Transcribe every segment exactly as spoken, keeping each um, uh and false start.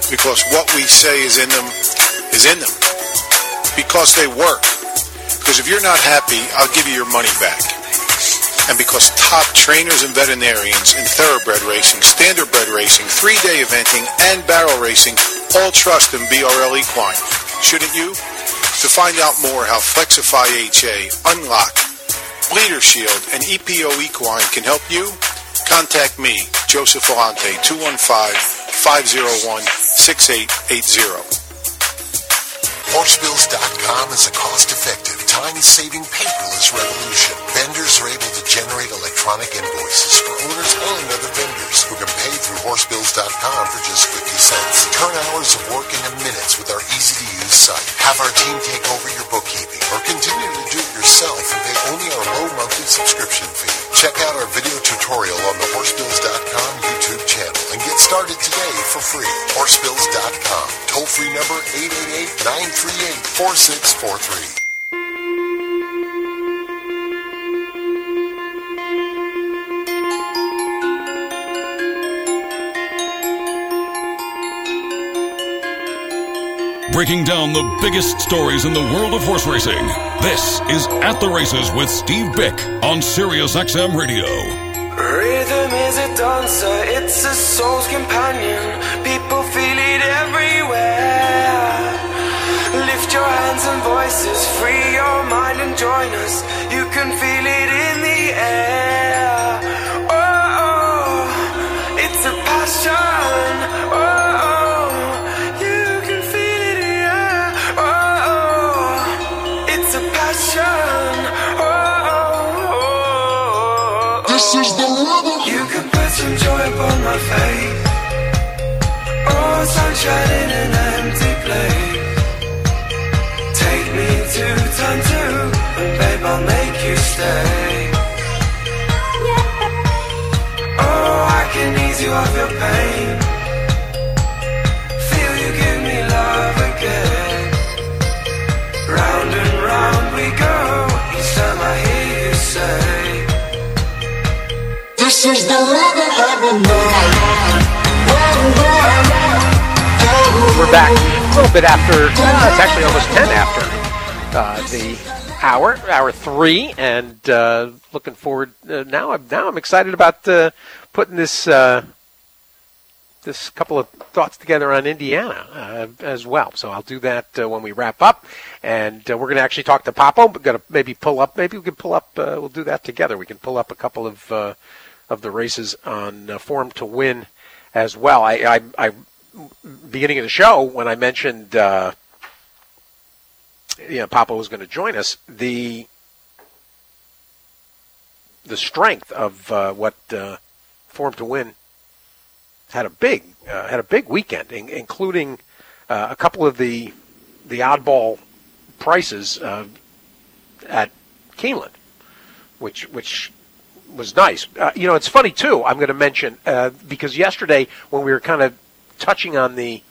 Because what we say is in them is in them. Because they work. Because if you're not happy, I'll give you your money back. And because top trainers and veterinarians in thoroughbred racing, standardbred racing, three-day eventing, and barrel racing all trust in B R L Equine. Shouldn't you? To find out more how Flexify H A, Unlock, Bleeder Shield, and E P O Equine can help you, contact me, Joseph Volante, two one five, five oh one, six eight eight zero. Horsebills dot com is a cost-effective, time-saving paperless revolution. Vendors are able to generate electronic invoices for owners and other vendors who can pay through Horsebills dot com for just fifty cents. Turn hours of work into minutes with our easy-to-use site. Have our team take over your bookkeeping or continue to do it yourself and pay only our low monthly subscription fee. Check out our video tutorial on the Horsebills dot com YouTube channel and get started today for free. Horsebills dot com. Toll-free number eight eight eight, nine three eight, four six four three. Breaking down the biggest stories in the world of horse racing. This is At the Races with Steve Bick on Sirius X M Radio. Rhythm is a dancer, it's a soul's companion. People feel it everywhere. Lift your hands and voices, free your mind and join us. You can feel it in the air. Oh, oh, it's a passion. Oh, oh, you can feel it in the air. Oh, oh, it's a passion. Oh, oh, oh, oh. This is the rhythm. You can put some joy upon my face. Oh, sunshine in an empty place. Take me to turn two, and babe, I'll make you stay. Oh, I can ease you off your pain. Feel you give me love again. Round and round we go, each time I hear you say, this is the rhythm of the night. We're back a little bit after, uh, it's actually almost ten after uh, the hour, hour three, and uh, looking forward, uh, now, I'm, now I'm excited about uh, putting this uh, this couple of thoughts together on Indiana uh, as well. So I'll do that uh, when we wrap up, and uh, we're going to actually talk to Papo. We're going to maybe pull up, maybe we can pull up, uh, we'll do that together. We can pull up a couple of uh, of the races on uh, Form to Win as well. I, I, I beginning of the show, when I mentioned uh, you know, Papa was going to join us, the the strength of uh, what uh, Form to Win had a big uh, had a big weekend, in, including uh, a couple of the the oddball prices uh, at Keeneland, which which. was nice. Uh, you know, it's funny, too, I'm going to mention, uh, because yesterday when we were kind of touching on the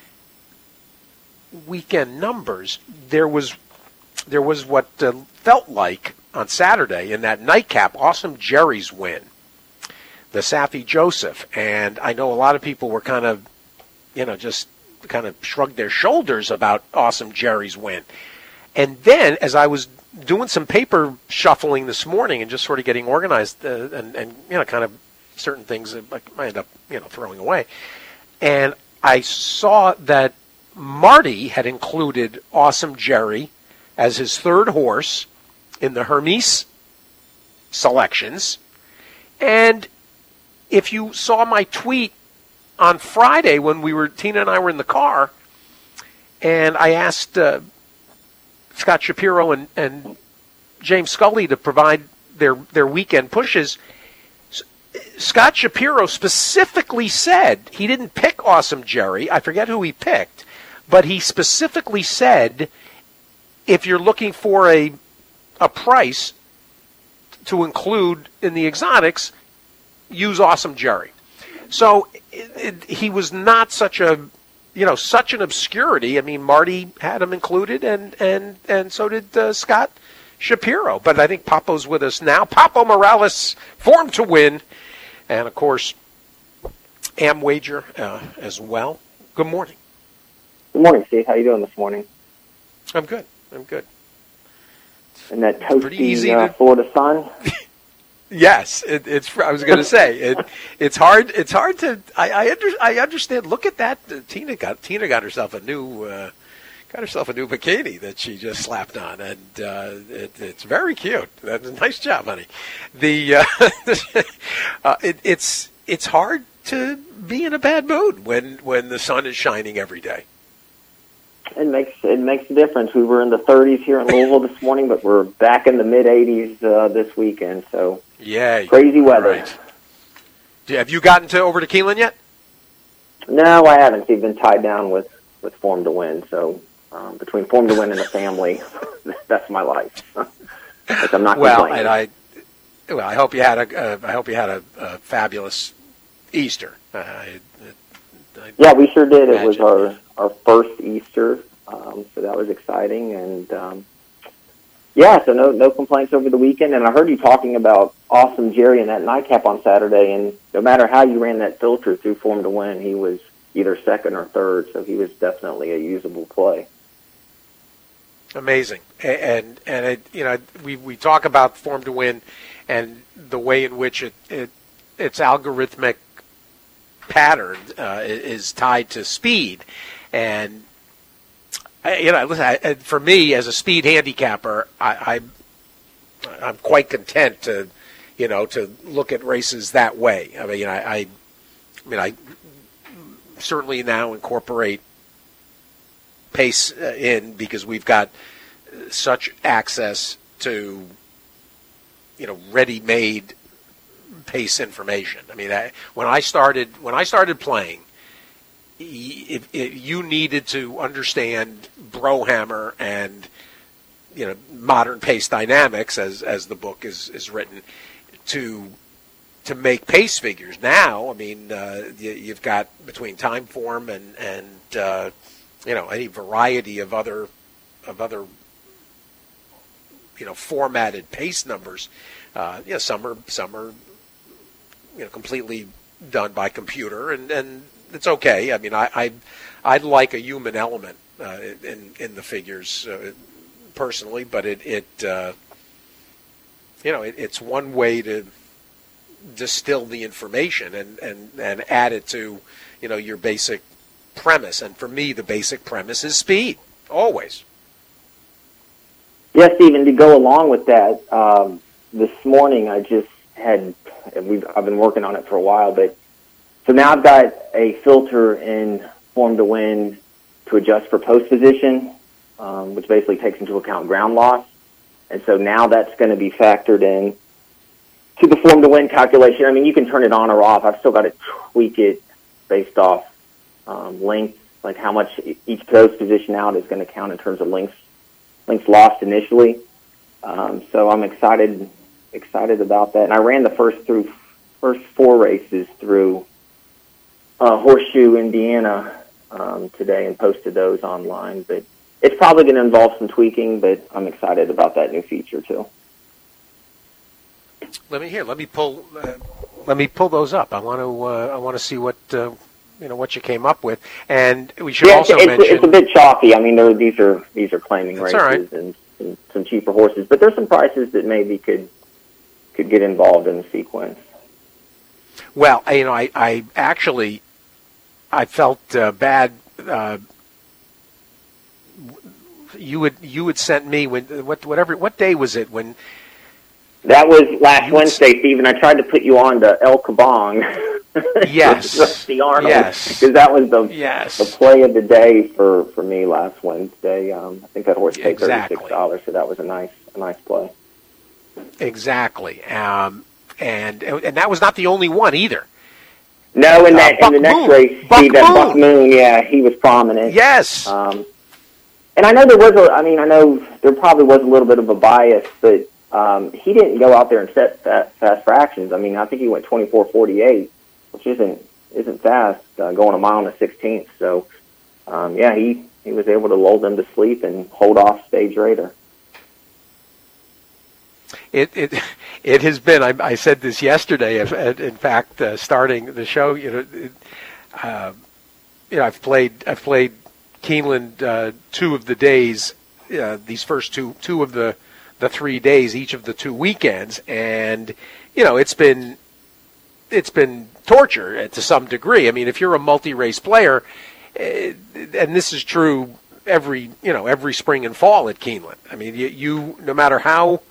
weekend numbers, there was there was what uh, felt like on Saturday in that nightcap, Awesome Jerry's win, the Safi Joseph. And I know a lot of people were kind of, you know, just kind of shrugged their shoulders about Awesome Jerry's win. And then, as I was doing some paper shuffling this morning and just sort of getting organized uh, and, and, you know, kind of certain things that I end up, you know, throwing away. And I saw that Marty had included Awesome Jerry as his third horse in the Hermes selections. And if you saw my tweet on Friday when we were, Tina and I were in the car, and I asked uh, Scott Shapiro and, and James Scully to provide their their weekend pushes, Scott Shapiro specifically said he didn't pick Awesome Jerry. I forget who he picked, but he specifically said if you're looking for a a price to include in the exotics, use Awesome Jerry. So it, it, he was not such a you know, such an obscurity. I mean, Marty had him included, and and, and so did uh, Scott Shapiro. But I think Papo's with us now. Papo Morales, Form to Win, and, of course, Am Wager uh, as well. Good morning. Good morning, Steve. How you doing this morning? I'm good. I'm good. And that Pretty easy toasty uh, to- Florida sun? Yes, it, it's. I was going to say it. It's hard. It's hard to. I I, under, I understand. Look at that. Uh, Tina got Tina got herself a new. Uh, got herself a new bikini that she just slapped on, and uh, it, it's very cute. That's a nice job, honey. The uh, uh, it, it's it's hard to be in a bad mood when when the sun is shining every day. It makes it makes a difference. We were in the thirties here in Louisville this morning, but we're back in the mid eighties uh, this weekend. So Yeah, crazy weather. Right. Do- Have you gotten to over to Keelan yet? No, I haven't. I've been tied down with, with Form to Win. So um, between Form to Win and the family, that's my life. But I'm not Well, complaining. and I, well, I hope you had a, uh, I hope you had a, a fabulous Easter. Uh, I, I, Yeah, we sure did. It was Imagine. our, our first Easter, um, so that was exciting. And um, yeah, so no no complaints over the weekend. And I heard you talking about Awesome Jerry and that nightcap on Saturday. And no matter how you ran that filter through Form to Win, he was either second or third. So he was definitely a usable play. Amazing, A- and and it, you know we we talk about Form to Win, and the way in which it, it its algorithmic pattern uh, is tied to speed, and I, you know listen, I, for me as a speed handicapper, I, I I'm quite content to you know to look at races that way. I mean I I, I mean I certainly now incorporate pace uh, in because we've got such access to you know ready-made pace information. I mean, I, when I started when I started playing, if, if you needed to understand Brohammer and you know modern pace dynamics, as as the book is is written, to to make pace figures. Now, I mean, uh, you, you've got between Timeform and and uh, you know any variety of other of other you know formatted pace numbers. Uh, yeah, some are some are you know completely done by computer, and, and it's okay. I mean, I I I'd like a human element uh, in in the figures uh, personally, but it it uh, you know it, it's one way to distill the information and, and, and add it to you know your basic premise. And for me, the basic premise is speed, always. Yes, Stephen, to go along with that, um, this morning I just had, we've, I've been working on it for a while, but so now I've got a filter in Form to Win to adjust for post position, um, which basically takes into account ground loss. And so now that's going to be factored in to the Form to Win calculation. I mean, you can turn it on or off. I've still got to tweak it based off um, length, like how much each post position out is going to count in terms of lengths, lengths lost initially. Um, so I'm excited excited about that. And I ran the first through first four races through uh, Horseshoe, Indiana um, today and posted those online. But it's probably going to involve some tweaking, but I'm excited about that new feature too. Let me hear. Let me pull. Uh, let me pull those up. I want to. Uh, I want to see what uh, you know what you came up with. And we should yeah, also it's, mention. It's a bit chalky. I mean, there, these are these are claiming That's races all right. and, and some cheaper horses, but there's some prices that maybe could could get involved in the sequence. Well, you know, I, I actually, I felt uh, bad. Uh, you would you would sent me when what whatever what day was it when. That was last You Wednesday, Stephen. I tried to put you on to El Kabong. Yes. Rusty Arnold. Yes. Because that was the Yes. the play of the day for, for me last Wednesday. Um, I think that horse paid Exactly. thirty-six dollars, so that was a nice a nice play. Exactly. Um, and and that was not the only one either. No, in that Uh, in the Buck next Moon. race, Buck Steve, that Moon. Buck Moon, yeah, he was prominent. Yes. Um, and I know there was a, I mean, I know there probably was a little bit of a bias, but um, he didn't go out there and set fast, fast fractions. I mean, I think he went twenty-four forty-eight, which isn't isn't fast, uh, going a mile and a sixteenth. So, um, yeah, he, he was able to lull them to sleep and hold off Stage Raider. It it it has been. I, I said this yesterday. In fact, uh, starting the show, you know, it, uh, you know, I've played I've played Keeneland uh, two of the days, uh, these first two two of the the three days, each of the two weekends, and you know, it's been it's been torture to some degree. I mean, if you're a multi-race player, uh, and this is true every you know every spring and fall at Keeneland. I mean, you, you no matter how.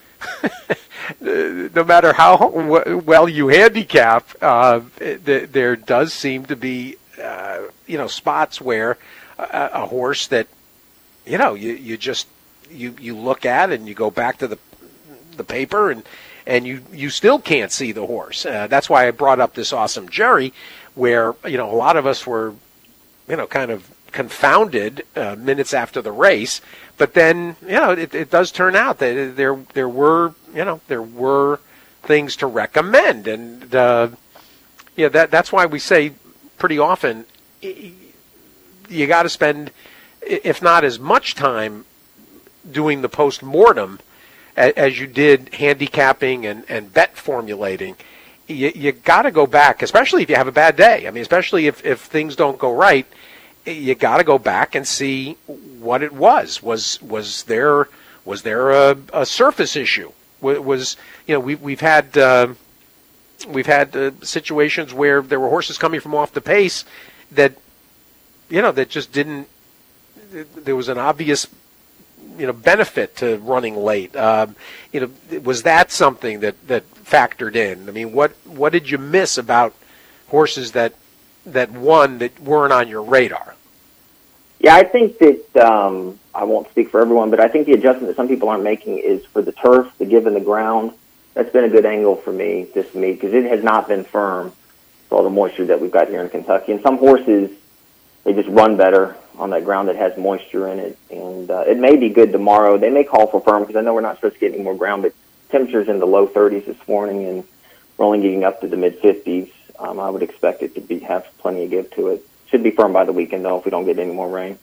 no matter how w- well you handicap, uh, th- there does seem to be, uh, you know, spots where a, a horse that, you know, you, you just you, you look at and you go back to the the paper and and you, you still can't see the horse. Uh, that's why I brought up this Awesome Jerry, where you know a lot of us were, you know, kind of confounded uh, minutes after the race. But then, you know, it, it does turn out that there there were, you know, there were things to recommend, and uh, yeah, that that's why we say pretty often you got to spend, if not as much time doing the post-mortem as you did handicapping and, and bet formulating. You, you got to go back, especially if you have a bad day. I mean, especially if, if things don't go right. You got to go back and see what it was. Was was there was there a, a surface issue? Was you know we we've had uh, we've had uh, situations where there were horses coming from off the pace that you know that just didn't. There was an obvious you know benefit to running late. Um, you know, was that something that, that factored in? I mean, what what did you miss about horses that that won that weren't on your radar? Yeah, I think that, um, I won't speak for everyone, but I think the adjustment that some people aren't making is for the turf, the give in the ground. That's been a good angle for me, this meet, because it has not been firm with all the moisture that we've got here in Kentucky. And some horses, they just run better on that ground that has moisture in it. And uh, it may be good tomorrow. They may call for firm, because I know we're not supposed to get any more ground, but temperatures in the low thirties this morning, and we're only getting up to the mid-fifties. Um, I would expect it to be have plenty of give to it. Should be firm by the weekend, though, if we don't get any more rain.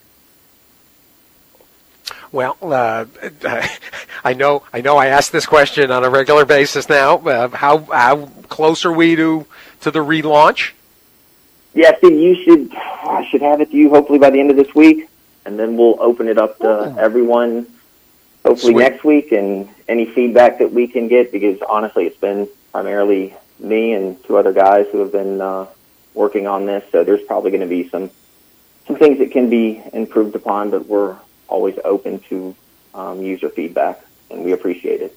Well, uh, I know I know I ask this question on a regular basis now. Uh, how how close are we to, to the relaunch? Yeah, Steve, you should, I should have it to you hopefully by the end of this week, and then we'll open it up to oh. everyone hopefully Sweet. next week, and any feedback that we can get, because honestly it's been primarily me and two other guys who have been uh, working on this, so there's probably going to be some some things that can be improved upon, but we're always open to um, user feedback, and we appreciate it.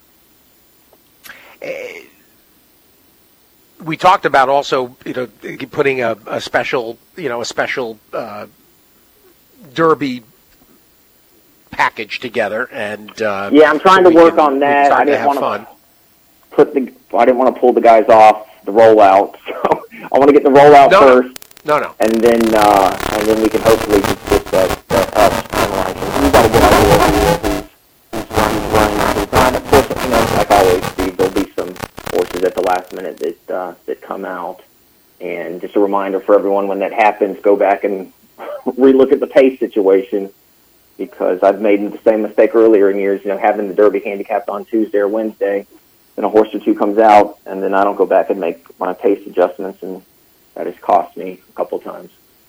Uh, we talked about also, you know, putting a, a special, you know, a special uh, Derby package together, and uh, yeah, I'm trying so to work can, on that. I didn't want fun. to put the, I didn't want to pull the guys off the rollout, so I want to get the rollout no, first. No, no, and then uh, and then we can hopefully just get that, that up. We've got a good idea of who's, who's running, who's not. Of course, you know, like always, Steve, there'll be some horses at the last minute that uh, that come out. And just a reminder for everyone, when that happens, go back and relook at the pace situation, because I've made the same mistake earlier in years, you know, having the Derby handicapped on Tuesday or Wednesday, then a horse or two comes out, and then I don't go back and make my pace adjustments, and that has cost me a couple times.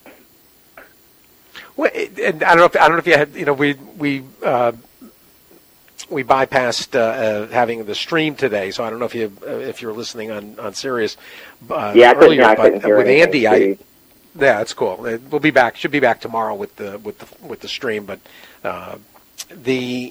Well, and I don't know if I don't know if you had, you know, we we uh, we bypassed uh, uh, having the stream today, so I don't know if you uh, if you're listening on on Sirius. Uh, yeah, I earlier, couldn't, I but couldn't hear with anything, Andy, Steve. I yeah, it's cool. We'll be back. Should be back tomorrow with the with the with the stream. But uh, the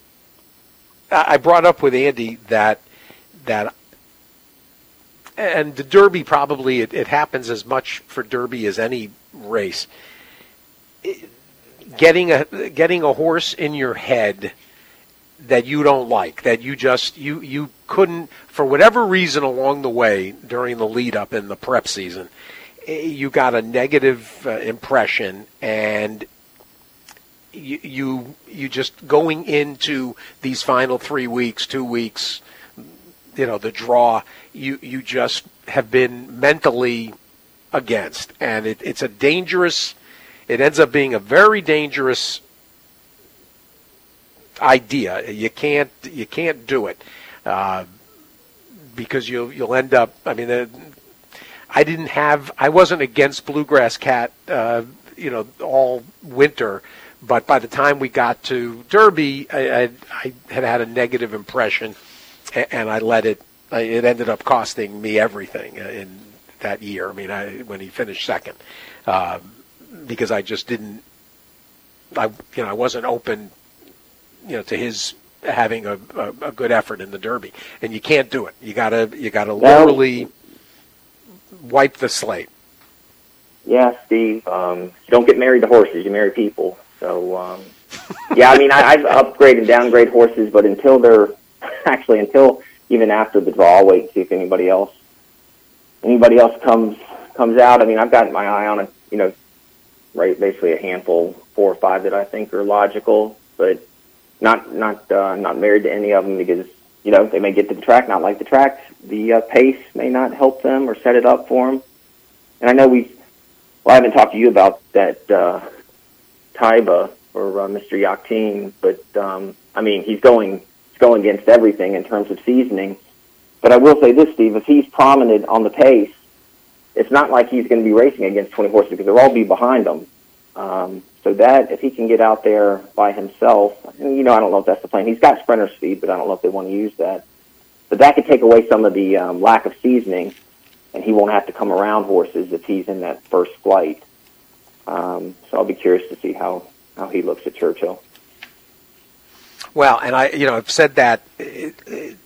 I brought up with Andy that that. And the Derby, probably, it, it happens as much for Derby as any race. It, getting a getting a horse in your head that you don't like, that you just, you, you couldn't, for whatever reason along the way during the lead-up in the prep season, you got a negative uh, impression, and you, you, you just going into these final three weeks, two weeks, you know, the draw, you, you just have been mentally against. And it, it's a dangerous, it ends up being a very dangerous idea. You can't, you can't do it uh, because you'll, you'll end up, I mean, uh, I didn't have, I wasn't against Bluegrass Cat, uh, you know, all winter. But by the time we got to Derby, I, I, I had had a negative impression, and, and I let it. It ended up costing me everything in that year. I mean, I, when he finished second, uh, because I just didn't. I you know I wasn't open, you know, to his having a, a, a good effort in the Derby, and you can't do it. You gotta you gotta literally wipe the slate. Yeah, Steve. Um, you don't get married to horses; you marry people. So, um, yeah, I mean, I, I've upgrade and downgrade horses, but until they're actually until even after the draw, I'll wait and see if anybody else anybody else comes comes out. I mean, I've got my eye on a you know, right, basically a handful, four or five that I think are logical, but not not uh, not married to any of them because you know they may get to the track, not like the track. The uh, pace may not help them or set it up for them. And I know we, well, I haven't talked to you about that. Uh, Taiba or uh, Mister Yakhtin, but um, I mean he's going he's going against everything in terms of seasoning. But I will say this, Steve: if he's prominent on the pace, it's not like he's going to be racing against twenty horses because they'll all be behind him. Um, so that if he can get out there by himself, and you know I don't know if that's the plan. He's got sprinter speed, but I don't know if they want to use that. But that could take away some of the um, lack of seasoning, and he won't have to come around horses if he's in that first flight. Um, so I'll be curious to see how, how he looks at Churchill. Well, and I, you know, I've said that it, it,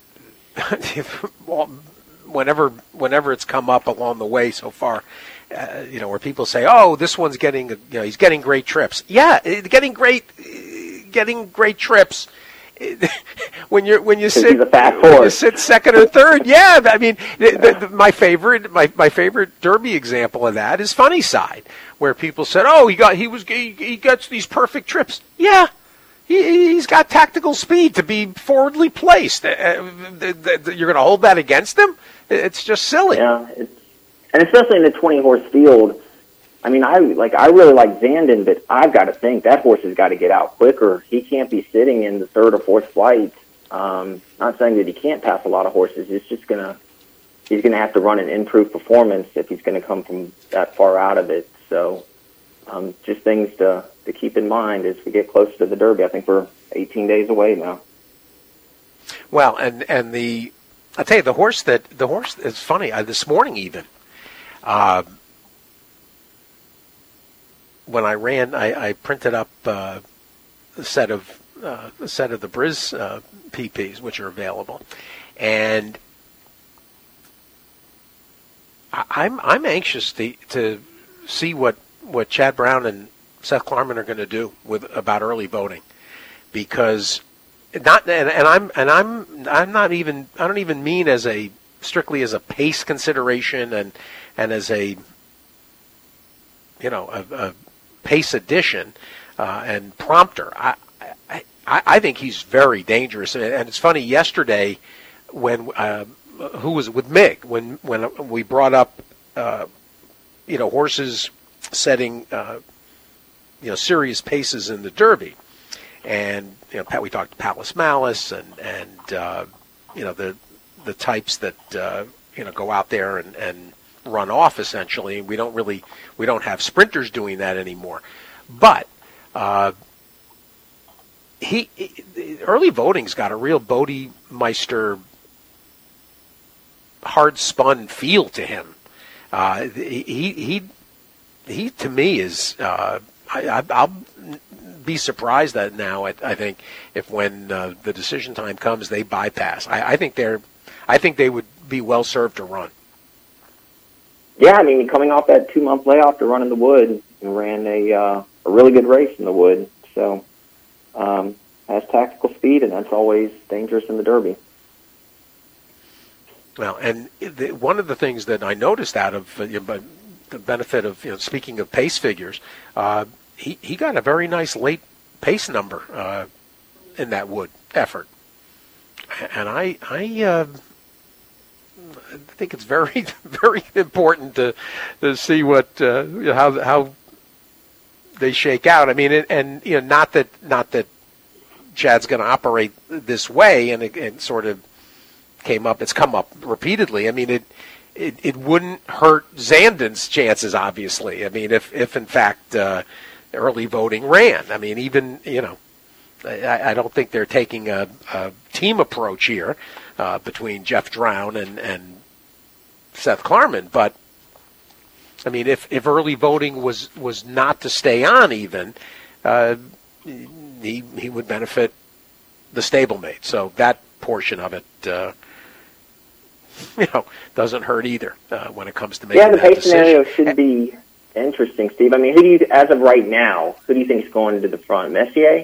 whenever whenever it's come up along the way so far, uh, you know, where people say, "Oh, this one's getting, you know, he's getting great trips." Yeah, getting great, getting great trips. when you're when you sit when you sit second or third, yeah. I mean, the, the, my favorite my, my favorite Derby example of that is Funny Side, where people said, "Oh, he got he was he, he gets these perfect trips." Yeah, he he's got tactical speed to be forwardly placed. Uh, the, the, the, you're going to hold that against him? It's just silly. Yeah, it's, and especially in the twenty horse field. I mean, I like I really like Zandon, but I've got to think that horse has got to get out quicker. He can't be sitting in the third or fourth flight. Um, not saying that he can't pass a lot of horses. It's just gonna he's gonna have to run an improved performance if he's going to come from that far out of it. So, um, just things to to keep in mind as we get closer to the Derby. I think we're eighteen days away now. Well, and and the I tell you the horse that the horse it's funny uh, this morning even. Uh, When I ran, I, I printed up uh, a set of uh, a set of the Briz uh, P Ps, which are available, and I, I'm I'm anxious to to see what, what Chad Brown and Seth Klarman are going to do with about early voting, because not and, and I'm and I'm I'm not even I don't even mean as a strictly as a pace consideration and and as a you know a, a pace addition uh, and prompter. I, I I think he's very dangerous, and, and it's funny. Yesterday, when uh, who was it? With Mig when when we brought up uh, you know horses setting uh, you know serious paces in the Derby, and you know Pat, we talked to Palace Malice and and uh, you know the the types that uh, you know go out there and and run off essentially. We don't really we don't have sprinters doing that anymore. But uh, he, he early voting's got a real Bodemeister hard spun feel to him. Uh, he he he to me is uh, I, I'll be surprised that now I, I think if when uh, the decision time comes they bypass. I, I think they're I think they would be well served to run. Yeah, I mean, coming off that two-month layoff to run in the Wood, and ran a uh, a really good race in the Wood. So, um, has tactical speed, and that's always dangerous in the Derby. Well, and the, one of the things that I noticed out of uh, you know, the benefit of you know, speaking of pace figures, uh, he he got a very nice late pace number uh, in that Wood effort, and I I. Uh, I think it's very, very important to to see what uh, how how they shake out. I mean, and, and you know, not that not that Chad's going to operate this way, and it, it sort of came up. It's come up repeatedly. I mean, it it, it wouldn't hurt Zandon's chances, obviously. I mean, if, if in fact uh, early voting ran. I mean, even, you know, I, I don't think they're taking a, a team approach here uh, between Jeff Drown and, and Seth Klarman. But, I mean, if, if early voting was, was not to stay on even, uh, he, he would benefit the stablemate. So that portion of it, uh, you know, doesn't hurt either uh, when it comes to making yeah, the that pace decision. scenario should be interesting, Steve. I mean, who do you, as of right now, who do you think is going to the front? Messier?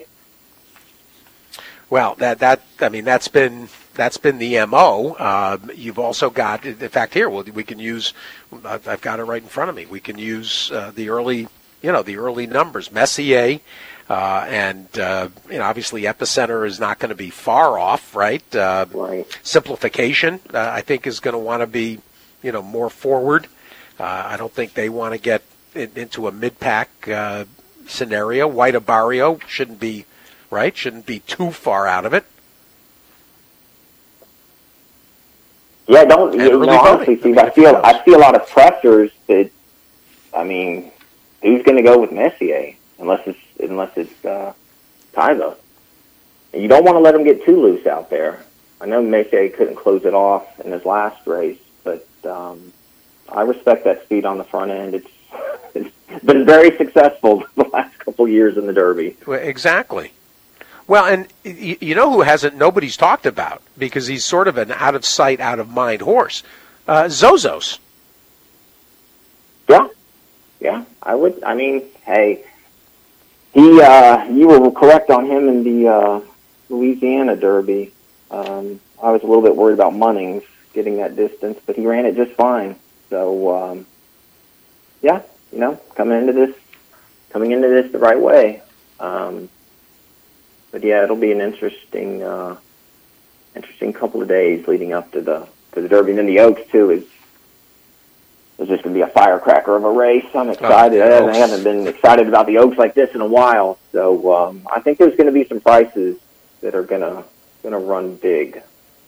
Well, that that I mean, that's been that's been the M O. Uh, you've also got, in fact, here we'll, we can use. I've got it right in front of me. We can use uh, the early, you know, the early numbers. Messier. Uh, and, uh, you know, obviously Epicenter is not going to be far off, right? Uh, right. Simplification, uh, I think, is going to want to be, you know, more forward. Uh, I don't think they want to get in, into a mid-pack uh, scenario. White Abarrio shouldn't be, right, shouldn't be too far out of it. Yeah, don't, And you know, early honestly, voting. Steve, I I, mean, feel, if it I see a lot of pressers that, I mean, who's going to go with Messier? Unless it's unless it's uh, Tyva. And you don't want to let him get too loose out there. I know Messier couldn't close it off in his last race, but um, I respect that speed on the front end. It's, it's been very successful the last couple of years in the Derby. Well, exactly. Well, and y- you know who hasn't, nobody's talked about, because he's sort of an out-of-sight, out-of-mind horse? Uh, Zozos. Yeah, yeah, I would. I mean, hey, he, uh, you were correct on him in the uh, Louisiana Derby. Um, I was a little bit worried about Munnings getting that distance, but he ran it just fine. So, um, yeah, you know, coming into this, coming into this the right way. Um, but yeah, it'll be an interesting, uh, interesting couple of days leading up to the to the Derby, and then the Oaks too is. It's just going to be a firecracker of a race. I'm excited. Oh, I haven't been excited about the Oaks like this in a while. So um, I think there's going to be some prices that are going to going to run big.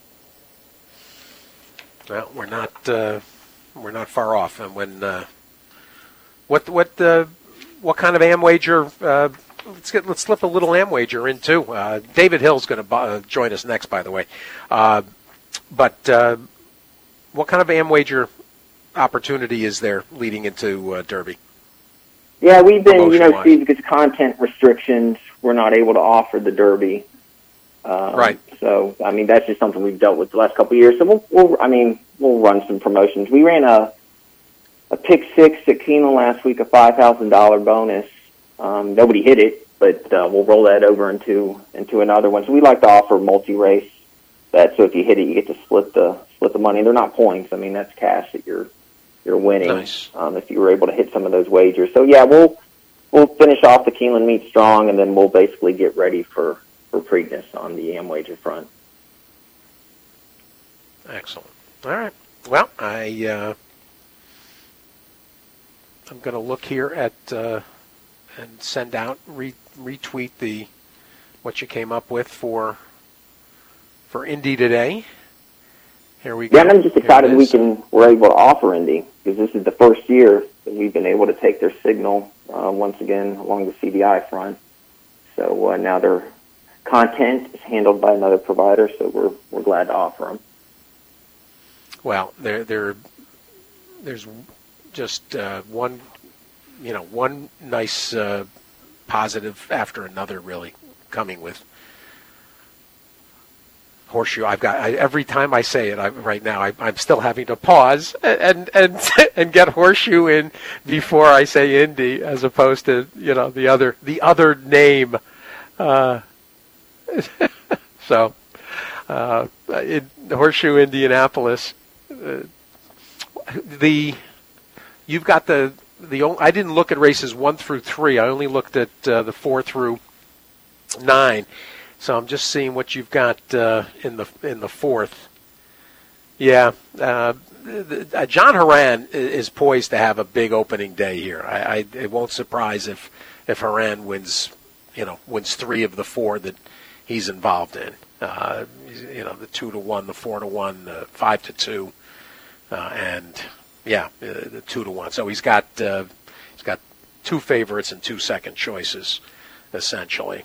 Well, we're not uh, we're not far off. And when uh, what what uh, what kind of am wager? Uh, let's get let's slip a little am wager in too. Uh, David Hill's going to uh, join us next, by the way. Uh, but uh, what kind of am wager opportunity is there leading into uh, Derby? Yeah, we've been, you know, Promotion-wise. Steve, because content restrictions, we're not able to offer the Derby. Um, Right. So, I mean, that's just something we've dealt with the last couple of years. So, we'll, we'll I mean, we'll run some promotions. We ran a a pick six at Keeneland last week, a five thousand dollars bonus. Um, nobody hit it, but uh, we'll roll that over into into another one. So we like to offer multi-race bets. So if you hit it, you get to split the split the money. They're not points. I mean, that's cash that you're you're winning. Nice. Um, if you were able to hit some of those wagers. So yeah, we'll we'll finish off the Keeneland meet strong, and then we'll basically get ready for for Preakness on the am wager front. Excellent. All right. Well, I uh, I'm going to look here at uh, and send out re- retweet the what you came up with for for Indy today. Here we go. Yeah, and I'm just Here it excited we is. can we're able to offer Indy, because this is the first year that we've been able to take their signal uh, once again along the C D I front. So uh, now their content is handled by another provider, so we're we're glad to offer them. Well, there there there's just uh, one you know one nice uh, positive after another, really coming with Horseshoe. I've got I, every time I say it I, right now, I, I'm still having to pause and and and get Horseshoe in before I say Indy, as opposed to you know the other the other name. Uh, so, uh, in Horseshoe Indianapolis, uh, the you've got the the only, I didn't look at races one through three. I only looked at uh, the four through nine. So I'm just seeing what you've got uh, in the in the fourth. Yeah, uh, the, uh, John Horan is poised to have a big opening day here. I, I it won't surprise if if Horan wins, you know, wins three of the four that he's involved in. Uh, you know, the two to one, the four to one, the five to two. uh, and yeah, uh, the two to one. So he's got uh, he's got two favorites and two second choices, essentially.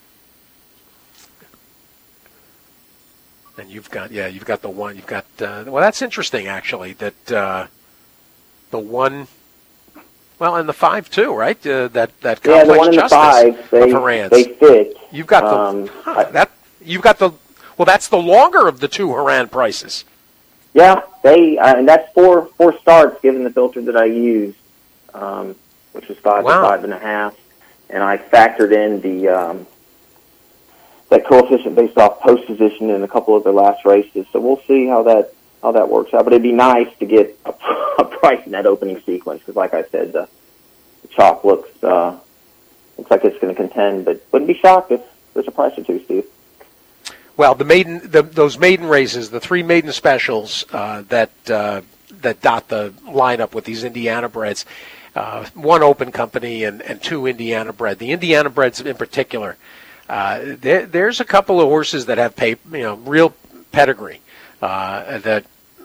And you've got yeah, you've got the one. You've got uh, well, that's interesting actually. That uh, the one. Well, and the five too, right? Uh, that that complex yeah, the one in the justice five, they, of Harans. they fit. You've got the um, huh, that you've got the well. That's the longer of the two Haran prices. Yeah, they uh, and that's four four starts given the filter that I used, um, which was five Wow. to five and a half, and I factored in the um, that coefficient based off post position in a couple of the last races. So we'll see how that how that works out. But it'd be nice to get a, a price in that opening sequence because, like I said, the, the chalk looks uh, looks like it's going to contend. But wouldn't be shocked if there's a price or two, Steve. Well, the maiden, the, those maiden races, the three maiden specials uh, that uh, that dot the lineup with these Indiana breds, uh, one open company and, and two Indiana bred. The Indiana breds in particular, uh, there, there's a couple of horses that have pay, you know, real pedigree uh, that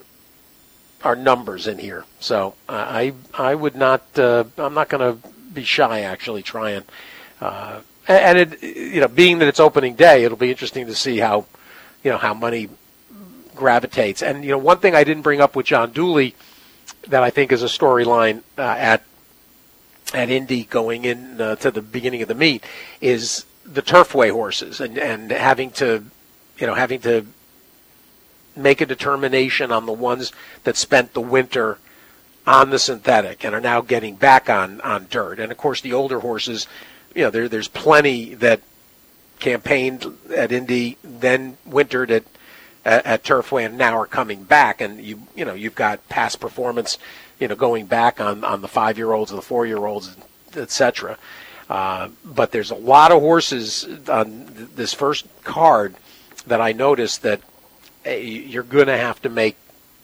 are numbers in here. So uh, I I would not uh, I'm not going to be shy actually trying. Uh, And it, you know, being that it's opening day, it'll be interesting to see how, you know, how money gravitates. And you know, one thing I didn't bring up with John Dooley that I think is a storyline uh, at at Indy going in uh, to the beginning of the meet is the Turfway horses and, and having to, you know, having to make a determination on the ones that spent the winter on the synthetic and are now getting back on, on dirt. And of course, the older horses. You know, there, there's plenty that campaigned at Indy, then wintered at, at at Turfway, and now are coming back. And you you know you've got past performance, you know, going back on, on the five year olds and the four year olds, et cetera. Uh, but there's a lot of horses on this first card that I noticed that hey, you're going to have to make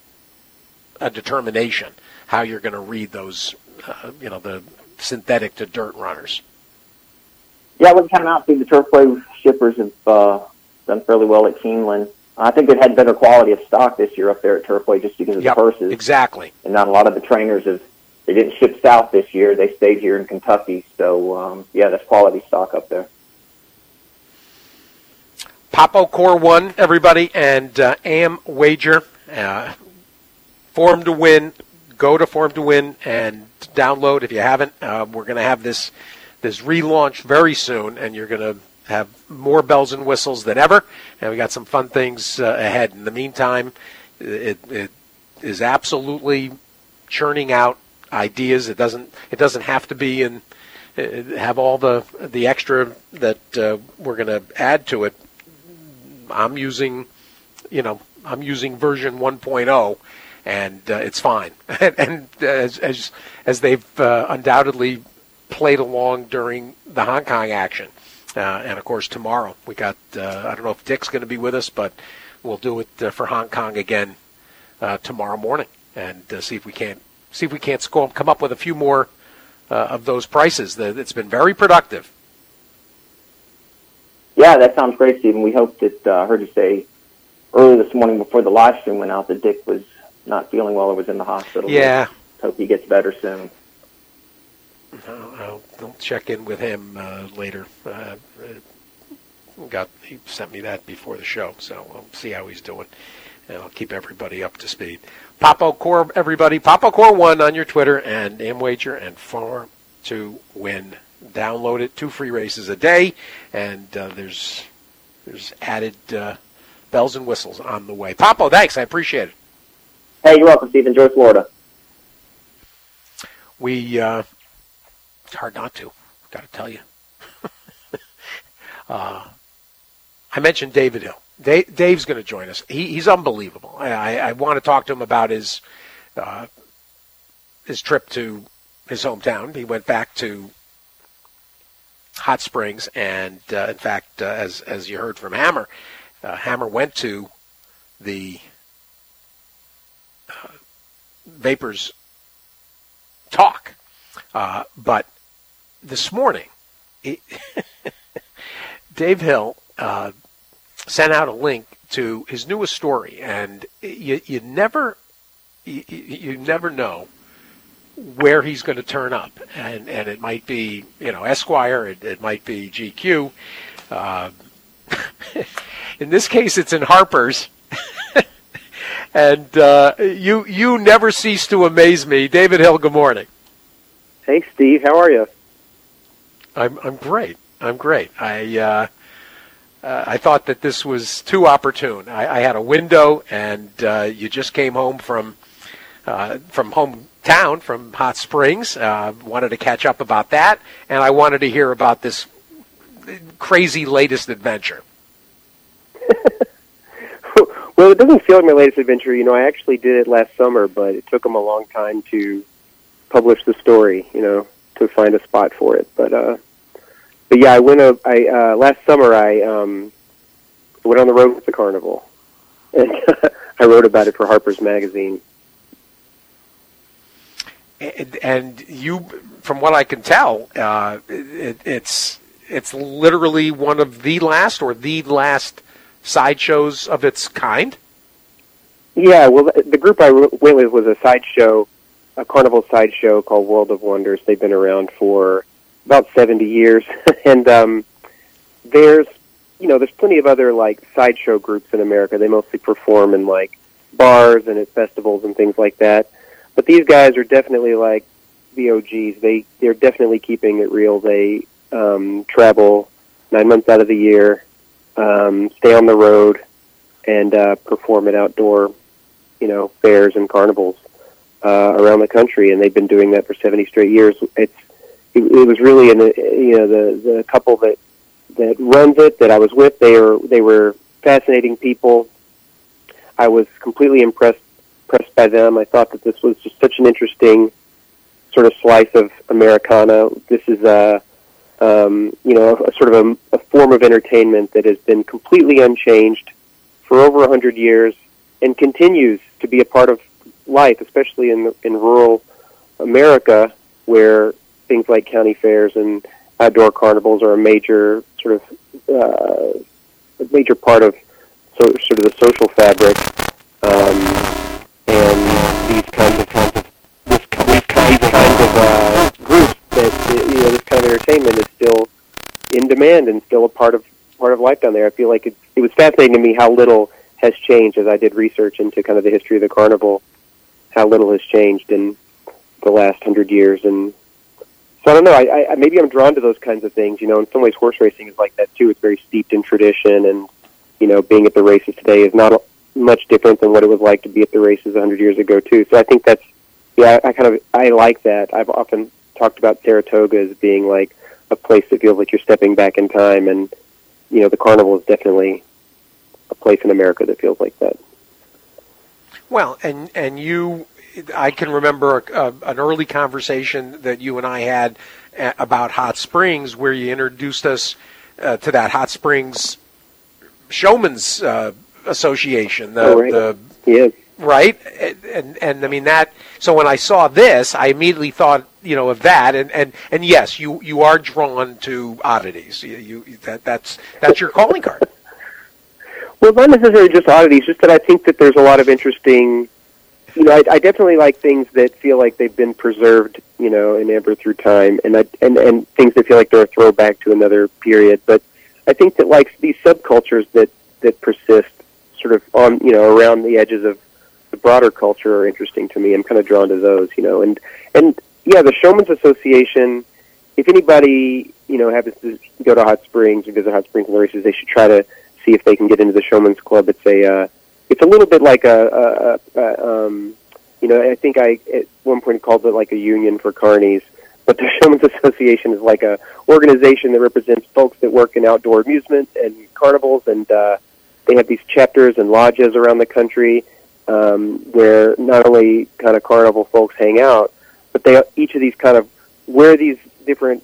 a determination how you're going to read those, uh, you know, the synthetic to dirt runners. Yeah, we kind of out see the Turfway shippers have uh, done fairly well at Keeneland. I think they've had better quality of stock this year up there at Turfway just because of Yep, the purses. exactly. And not a lot of the trainers have, they didn't ship south this year. They stayed here in Kentucky. So, um, yeah, that's quality stock up there. Papo Core one, everybody, and uh, Am Wager. Uh, Form to Win. Go to Form to Win and download if you haven't. Uh, we're going to have this this relaunch very soon, and you're going to have more bells and whistles than ever. And we got some fun things uh, ahead. In the meantime, it, it is absolutely churning out ideas. It doesn't it doesn't have to be and have all the the extra that uh, we're going to add to it. I'm using, you know, I'm using version one point oh, and uh, it's fine. and and as as as they've uh, undoubtedly played along during the Hong Kong action. Uh, and, of course, tomorrow we got, uh, I don't know if Dick's going to be with us, but we'll do it uh, for Hong Kong again uh, tomorrow morning and uh, see if we can't see if we can't score, come up with a few more uh, of those prices. It's been very productive. Yeah, that sounds great, Stephen. We hope that, uh, I heard you say earlier this morning before the live stream went out that Dick was not feeling well or was in the hospital. Yeah. Hope he gets better soon. I'll, I'll, I'll check in with him uh, later. Uh, got he sent me that before the show, so we'll see how he's doing, and I'll keep everybody up to speed. Papo Core, everybody, Papo Core one on your Twitter and Amwager and Form to Win. Download it. Two free races a day, and uh, there's there's added uh, bells and whistles on the way. Papo, thanks. I appreciate it. Hey, you're welcome, Steve. Enjoy Florida. We. Uh, It's hard not to, got to tell you. uh, I mentioned David Hill. Dave, Dave's going to join us. He, he's unbelievable. I, I, I want to talk to him about his uh, his trip to his hometown. He went back to Hot Springs, and uh, in fact, uh, as as you heard from Hammer, uh, Hammer went to the uh, Vapors talk, uh, but. This morning, it, Dave Hill uh, sent out a link to his newest story, and you, you never you, you never know where he's going to turn up, and and it might be, you know, Esquire, it, it might be G Q. Uh, in this case, it's in Harper's, and uh, you you never cease to amaze me, David Hill. Good morning. Hey, Steve. How are you? I'm I'm great. I'm great. I uh, uh, I thought that this was too opportune. I, I had a window, and uh, you just came home from uh, from hometown, from Hot Springs. Uh, wanted to catch up about that, and I wanted to hear about this crazy latest adventure. Well, it doesn't feel like my latest adventure. You know, I actually did it last summer, but it took them a long time to publish the story. You know, to find a spot for it, but. Uh, But yeah, I went. Uh, I uh, last summer I um, went on the road with the carnival, and I wrote about it for Harper's Magazine. And, and you, from what I can tell, uh, it, it's it's literally one of the last or the last sideshows of its kind. Yeah, well, the, the group I went with was a sideshow, a carnival sideshow called World of Wonders. They've been around for about seventy years, and um, there's, you know, there's plenty of other like sideshow groups in America. They mostly perform in like bars and at festivals and things like that. But these guys are definitely like the O Gs. They they're definitely keeping it real. They um, travel nine months out of the year, um, stay on the road, and uh, perform at outdoor, you know, fairs and carnivals uh, around the country. And they've been doing that for seventy straight years. It's It, it was really, an, you know, the the couple that that runs it that I was with. They were they were fascinating people. I was completely impressed impressed by them. I thought that this was just such an interesting sort of slice of Americana. This is a um, you know a, sort of a, a form of entertainment that has been completely unchanged for over a hundred years and continues to be a part of life, especially in in rural America, where things like county fairs and outdoor carnivals are a major sort of uh, a major part of so, sort of the social fabric, um, and these kinds of kinds of this, these kinds of, kinds of uh, groups that, you know, this kind of entertainment is still in demand and still a part of part of life down there. I feel like it, it was fascinating to me how little has changed as I did research into kind of the history of the carnival, how little has changed in the last hundred years. And so I don't know, I, I, maybe I'm drawn to those kinds of things. You know, in some ways horse racing is like that too. It's very steeped in tradition, and, you know, being at the races today is not much different than what it was like to be at the races a hundred years ago too. So I think that's, yeah, I kind of, I like that. I've often talked about Saratoga as being like a place that feels like you're stepping back in time, and, you know, the carnival is definitely a place in America that feels like that. Well, and, and you... I can remember a, a, an early conversation that you and I had a, about Hot Springs, where you introduced us uh, to that Hot Springs Showmen's uh, Association. The, oh, right. The, yeah. Right? And, and, and I mean that, so when I saw this, I immediately thought, you know, of that. And, and, and yes, you, you are drawn to oddities. You, you that, that's, that's your calling card. Well, not necessarily just oddities, just that I think that there's a lot of interesting... You know, I, I definitely like things that feel like they've been preserved, you know, in amber through time, and I, and and things that feel like they're a throwback to another period. But I think that like these subcultures that that persist, sort of on, you know, around the edges of the broader culture, are interesting to me. I'm kind of drawn to those, you know, and and yeah, the Showmen's Association. If anybody, you know, happens to go to Hot Springs or visit Hot Springs and the races, they should try to see if they can get into the Showmen's Club. It's a uh, It's a little bit like a, a, a um, you know, I think I at one point called it like a union for carnies, but the Showmen's Association is like a organization that represents folks that work in outdoor amusement and carnivals, and uh, they have these chapters and lodges around the country um, where not only kind of carnival folks hang out, but they each of these kind of, where these different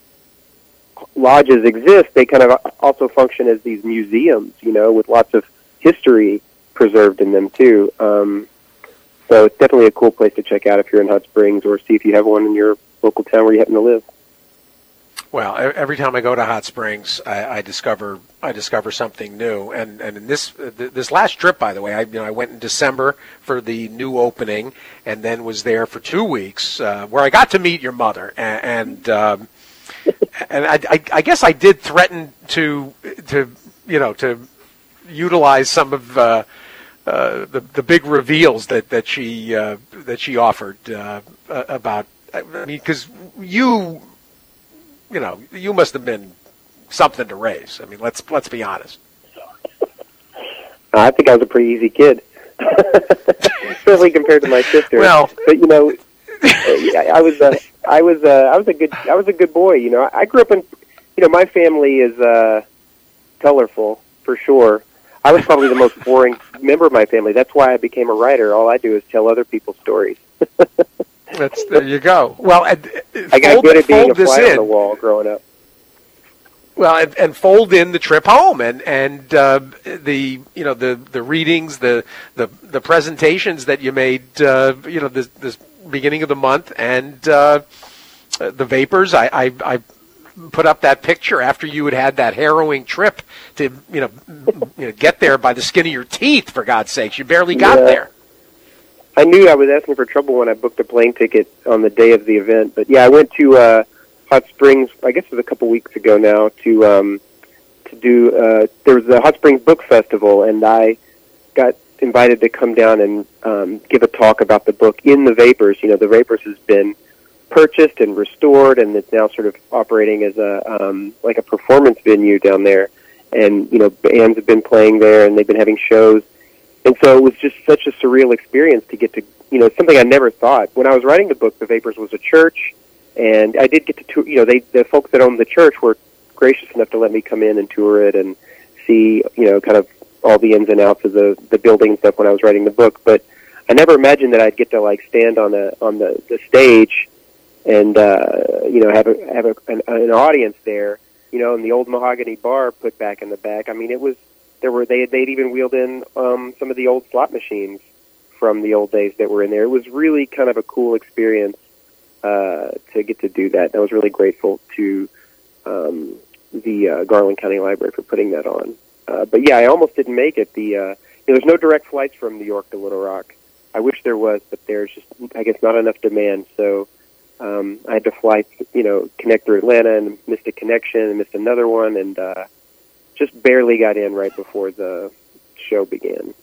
lodges exist, they kind of also function as these museums, you know, with lots of history preserved in them too. Um, so it's definitely a cool place to check out if you're in Hot Springs, or see if you have one in your local town where you happen to live. Well, e- every time I go to Hot Springs, I, I discover I discover something new. And and in this uh, th- this last trip, by the way, I you know I went in December for the new opening, and then was there for two weeks, uh, where I got to meet your mother. And and, um, and I, I, I guess I did threaten to to you know to utilize some of uh, uh, the the big reveals that that she uh, that she offered uh, about. I mean, because you. You know, you must have been something to raise. I mean, let's let's be honest. I think I was a pretty easy kid, especially compared to my sister. Well, but you know, I, I was a, I was a, I was a good, I was a good boy. You know, I grew up in, you know, my family is uh, colorful for sure. I was probably the most boring member of my family. That's why I became a writer. All I do is tell other people's stories. That's, there you go. Well, and, I got fold, good at being a this fly in. on the wall growing up. Well, and, and fold in the trip home and and uh, the you know the, the readings, the, the the presentations that you made, uh, you know, this, this beginning of the month, and uh, the Vapors. I, I I put up that picture after you had had that harrowing trip to you know you know get there by the skin of your teeth. For God's sakes, you barely got Yeah. there. I knew I was asking for trouble when I booked a plane ticket on the day of the event. But yeah, I went to uh, Hot Springs, I guess it was a couple weeks ago now, to um, to do, uh, there was the Hot Springs Book Festival, and I got invited to come down and um, give a talk about the book in the Vapors. You know, the Vapors has been purchased and restored, and it's now sort of operating as a um, like a performance venue down there. And, you know, bands have been playing there, and they've been having shows. And so it was just such a surreal experience to get to, you know, something I never thought. When I was writing the book, The Vapors was a church, and I did get to tour, you know, they, the folks that owned the church were gracious enough to let me come in and tour it and see, you know, kind of all the ins and outs of the, the building and stuff when I was writing the book. But I never imagined that I'd get to, like, stand on the, on the, the stage and, uh, you know, have a, have a, an, an audience there, you know, and the old mahogany bar put back in the back. I mean, it was, There were they they'd even wheeled in um, some of the old slot machines from the old days that were in there. It was really kind of a cool experience uh, to get to do that. And I was really grateful to um, the uh, Garland County Library for putting that on. Uh, but yeah, I almost didn't make it. The uh, you know, there's no direct flights from New York to Little Rock. I wish there was, but there's just I guess not enough demand. So um, I had to fly, you know, connect through Atlanta and missed a connection and missed another one and. Uh, Just barely got in right before the show began.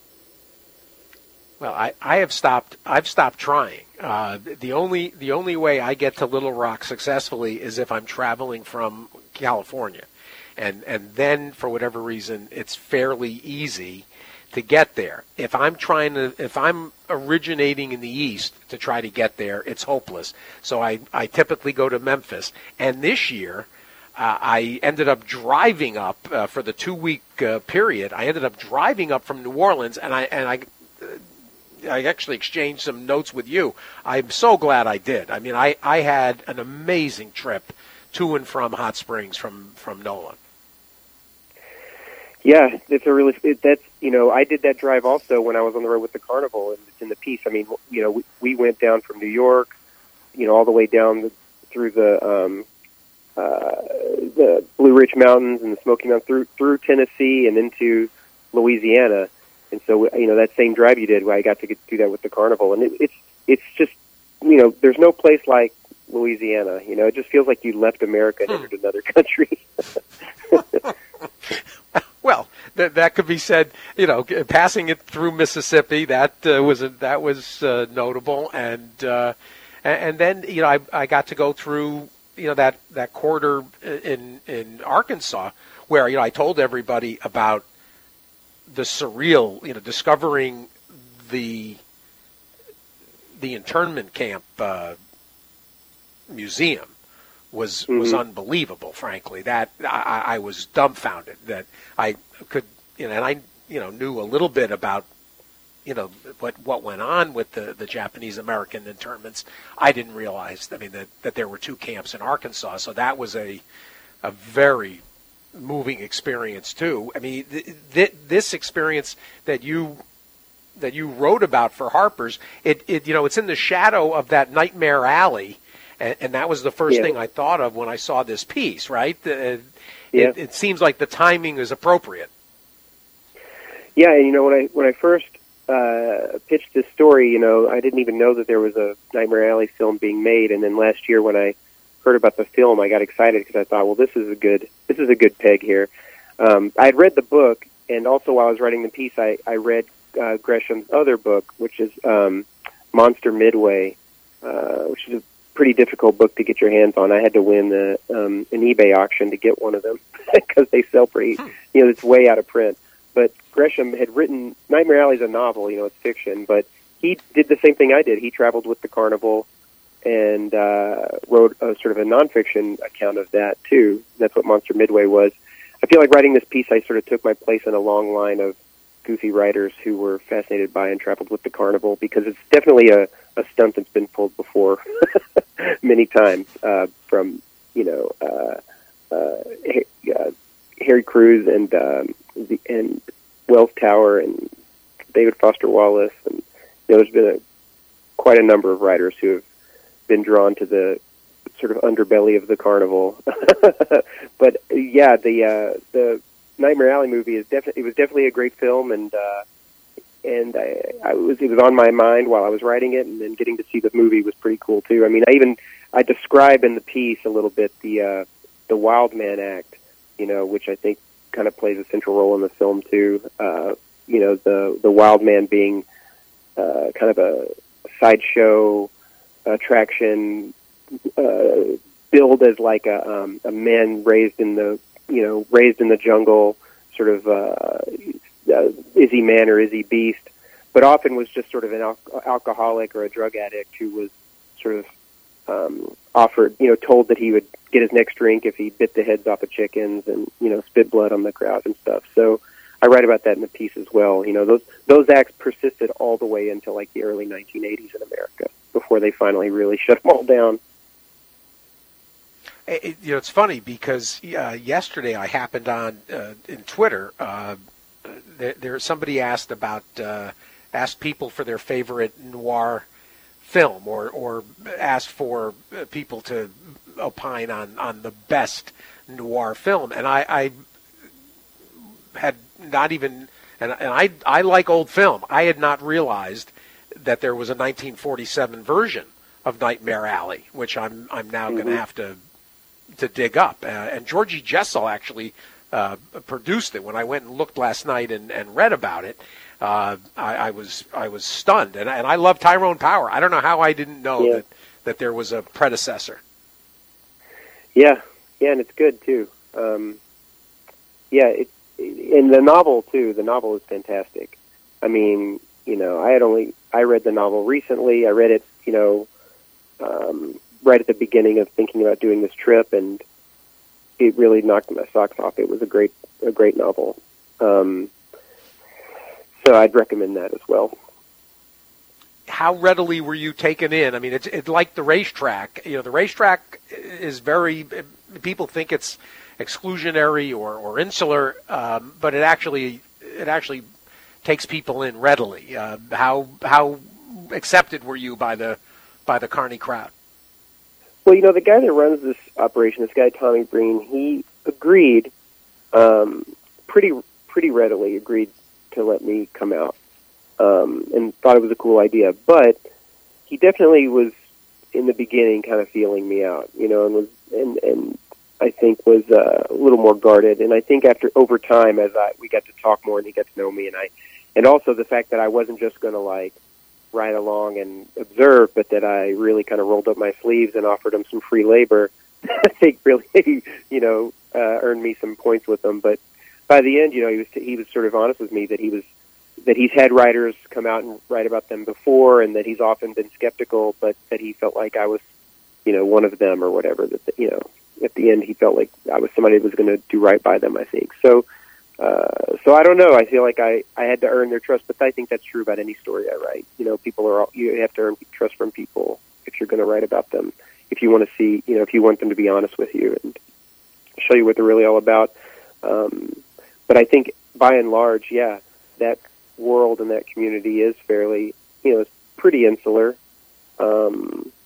Well, I, I have stopped. I've stopped trying. Uh, the only the only way I get to Little Rock successfully is if I'm traveling from California, and and then for whatever reason it's fairly easy to get there. If I'm trying to, if I'm originating in the East to try to get there, it's hopeless. So I I typically go to Memphis, and this year. Uh, I ended up driving up uh, for the two-week uh, period. I ended up driving up from New Orleans, and I and I, uh, I actually exchanged some notes with you. I'm so glad I did. I mean, I, I had an amazing trip to and from Hot Springs from, from Nolan. Yeah, it's a really it, that's you know I did that drive also when I was on the road with the Carnival and it's in the piece. I mean, you know, we, we went down from New York, you know, all the way down the, through the. Um, Uh, the Blue Ridge Mountains and the Smoky Mountains through through Tennessee and into Louisiana, and so you know that same drive you did, where I got to get, do that with the Carnival, and it, it's it's just you know there's no place like Louisiana. You know, it just feels like you left America and entered another country. Well, that that could be said. You know, passing it through Mississippi, that uh, was a, that was uh, notable, and uh, and then you know I I got to go through. You know that, that quarter in in Arkansas, where you know I told everybody about the surreal, you know, discovering the the internment camp uh, museum was mm-hmm. was unbelievable. Frankly, that I, I was dumbfounded that I could, you know, and I you know knew a little bit about. You know what what went on with the, the Japanese American internments. I didn't realize. I mean that, that there were two camps in Arkansas, so that was a a very moving experience too. I mean th- th- this experience that you that you wrote about for Harper's, it, it you know it's in the shadow of that Nightmare Alley, And, and that was the first Yeah. thing I thought of when I saw this piece, right? Uh, Yeah. it, it seems like the timing is appropriate. Yeah, and you know when I when I first uh, pitched this story, you know, I didn't even know that there was a Nightmare Alley film being made. And then last year, when I heard about the film, I got excited because I thought, well, this is a good this is a good peg here. Um, I had read the book, and also while I was writing the piece, I I read uh, Gresham's other book, which is um, Monster Midway, uh, which is a pretty difficult book to get your hands on. I had to win the um, an eBay auction to get one of them because they sell pretty, you know, it's way out of print. But Gresham had written, Nightmare Alley is a novel, you know, it's fiction, but he did the same thing I did. He traveled with the carnival and uh, wrote a sort of a nonfiction account of that, too. That's what Monster Midway was. I feel like writing this piece, I sort of took my place in a long line of goofy writers who were fascinated by and traveled with the carnival, because it's definitely a, a stunt that's been pulled before many times uh, from, you know, uh, uh, uh, Harry Crews and um, the, and Wells Tower and David Foster Wallace, and you know, there's been a, quite a number of writers who have been drawn to the sort of underbelly of the carnival. But yeah, the uh, the Nightmare Alley movie is definitely it was definitely a great film, and uh, and I, I was it was on my mind while I was writing it, and then getting to see the movie was pretty cool too. I mean, I even I describe in the piece a little bit the uh, the Wild Man Act, you know, which I think kind of plays a central role in the film too. Uh, you know, the the Wild Man being uh, kind of a sideshow attraction, uh, billed as like a, um, a man raised in the you know raised in the jungle, sort of uh, uh, is he man or is he beast? But often was just sort of an al- alcoholic or a drug addict who was sort of um, offered, you know, told that he would get his next drink if he bit the heads off of chickens and, you know, spit blood on the crowd and stuff. So I write about that in the piece as well. You know, those those acts persisted all the way until like the early nineteen eighties in America before they finally really shut them all down. It, you know, it's funny because uh, yesterday I happened on uh, in Twitter. Uh, there, there, somebody asked about uh, asked people for their favorite noir film, or or asked for people to opine on, on the best noir film, and I, I had not even and and I I like old film. I had not realized that there was a nineteen forty-seven version of Nightmare Alley, which I'm I'm now mm-hmm. going to have to to dig up. Uh, and Georgie Jessel actually uh, produced it. When I went and looked last night and, and read about it, uh, I, I was I was stunned. And, and I love Tyrone Power. I don't know how I didn't know yeah. that, that there was a predecessor. Yeah, yeah, and it's good too. Um, yeah, it, in the novel too. The novel is fantastic. I mean, you know, I had only I read the novel recently. I read it, you know, um, right at the beginning of thinking about doing this trip, and it really knocked my socks off. It was a great, a great novel. Um, so I'd recommend that as well. How readily were you taken in? I mean, it's, it's like the racetrack. You know, the racetrack is very, people think it's exclusionary or, or insular, um, but it actually, it actually takes people in readily. Uh, how, how accepted were you by the, by the Carney crowd? Well, you know, the guy that runs this operation, this guy Tommy Breen, he agreed, um, pretty pretty readily agreed to let me come out, um, and thought it was a cool idea. But he definitely was in the beginning kind of feeling me out, you know, and was and and I think was uh, a little more guarded. And I think after over time, as I we got to talk more and he got to know me, and I, and also the fact that I wasn't just going to like ride along and observe, but that I really kind of rolled up my sleeves and offered him some free labor, I think really, you know, uh, earned me some points with him. But by the end, you know, he was he was sort of honest with me that he was that he's had writers come out and write about them before, and that he's often been skeptical, but that he felt like I was, you know, one of them or whatever. That you know, at the end, he felt like I was somebody that was going to do right by them. I think so. Uh, so I don't know. I feel like I, I had to earn their trust, but I think that's true about any story I write. You know, people are all, you have to earn trust from people if you're going to write about them. If you want to see, you know, if you want them to be honest with you and show you what they're really all about. Um, but I think by and large, yeah, that world and that community is fairly, you know, it's pretty insular. Um,